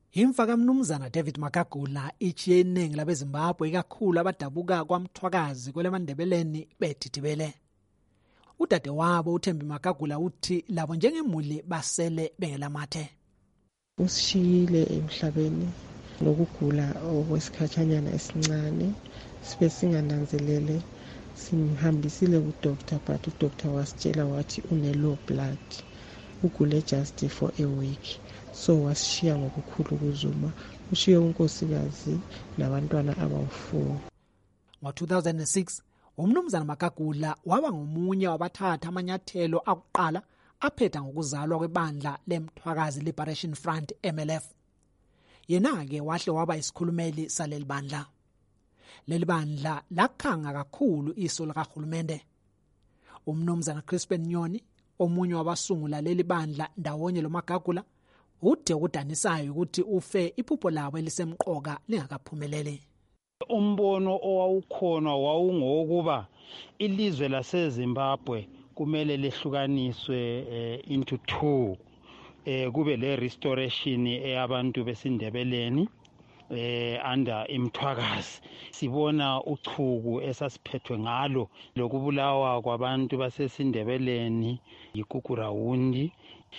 Imfa kaMnumzana David Magagula ichiye iningi labeZimbabwe ikakhulu abadabuka kwaMthwakazi kweleMandebeleni bedidibele. Udade wabo uThembi Magagula uthi labo njengemuli basele bengelamathe. Usishiyile emhlabeni lokugula okwesikhatshanyana esincane sibe singananzelele simhambisile ku-doctor but u-doctor wasitshela wathi une-low blood ugule just for a week. So wasishiya ngokukhulu ukuzuma, ushiye unkosikazi nabantwana abawu4. Ngo-2006 uMnumzana Magagula waba ngomunye wabathatha amanyathelo akuqala aphetha ngokuzalwa kwebandla leMthwakazi Liberation Front MLF. Yena-ke wahle waba isikhulumeli saleli bandla. Leli bandla lakhanga kakhulu iso likahulumende. UMnumzana Crispin Nyoni, omunye wabasungula leli bandla ndawonye loMagagula, ude ukudanisayo ukuthi ufe iphupho labo elisemqoka lingakaphumeleli. Umbono owawukhona wawungokuba ilizwe laseZimbabwe kumele lehlukaniswe into two. Kube le restoration eyabantu besindebeleni under iMthwakazi. Sibona uchuku esasiphethwe ngalo lokubulawa kwabantu basesindebeleni yiKukurawundi.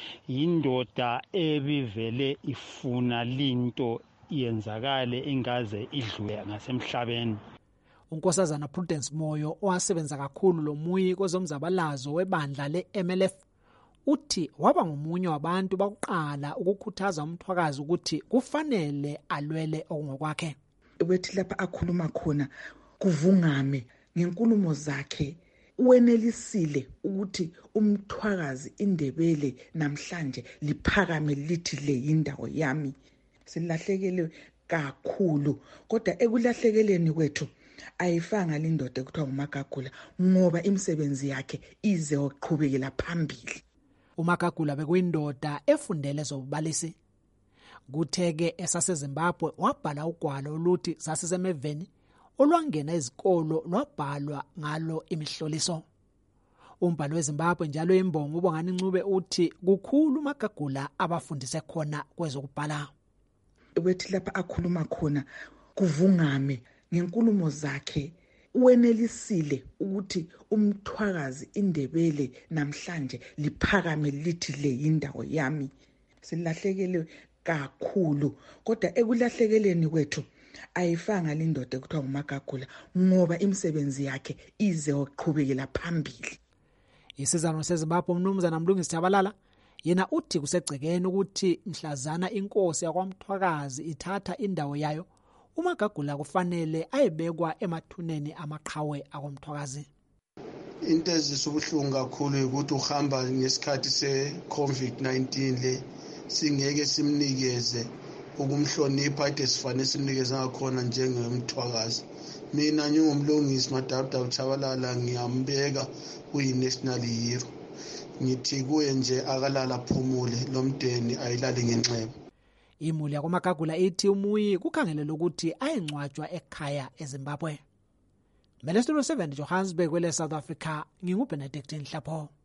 Indoda ebivele ifuna linto yenzakale ingaze idlule ngasemhlabeni. Unkosazana Prudence Moyo owasebenza kakhulu lomuyi kwezomzabalazo webandla le-MLF uthi waba ngomunye wabantu bakuqala ukukhuthaza uMthwakazi ukuthi kufanele alwele okungokwakhe. Wethi lapha akhuluma khona kuvungame ngenkulumo zakhe uwenelisile ukuthi uMthwakazi indebele namhlanje liphakame lithi le indawo yami. Silahlekele kakhulu kodwa ekulahlekeleni kwethu ayifanga lindoda ekuthiwa uMagagula ngoba imisebenzi yakhe ize oqhubekela phambili. uMagagula bekuyindoda efundele zobubalisi. Kutheke esaseZimbabwe wabhala ugwalo oluthi sasisemeveni olwangena izikolo lwabhalwa ngalo imihloliso. Umbhalo weZimbabwe njalo imbongo uBongani Ncube uthi kukhulu uMagagula abafundise khona kwezokubhala. Wethi lapha akhuluma khona kuvungame ngenkulumo zakhe uwenelisile ukuthi uMthwakazi indebele namhlanje liphakame lithi le indawo yami. Silahlekele kakhulu kodwa ekulahlekeleni kwethu ayifanga lindoda ekuthiwa uMagagula ngoba imisebenzi yakhe ize oqhubekela phambili. Isizano seZimbabwe uMnumzana Mlungisi Tshabalala yena uthi kusegcekeni ukuthi mhlazana inkosi yakwaMthwakazi ithatha indawo yayo uMagagula kufanele ayebekwa emathuneni amaqhawe akoMthwakazi. Into ezisubuhlungu kakhulu ukuthi uhamba ngesikhathi se-COVID-19 le singeke simnikeze ukumhlonipha ade sifanele simnikeze ngakhona njengeMthwakazi. Mina ngingumlungisi Madabda Tshabalala ngiyambeka kuyi-national hero. Ngithi kuye nje akalala phumule lomdeni ayilali ngenxeba. Imuli yakoMagagula ithi umuyi kukhangelelwe ukuthi ayengcwatshwa ekhaya eZimbabwe. Studio 7 Johannesburg kwele South Africa, nginguBenedict Nhlapho.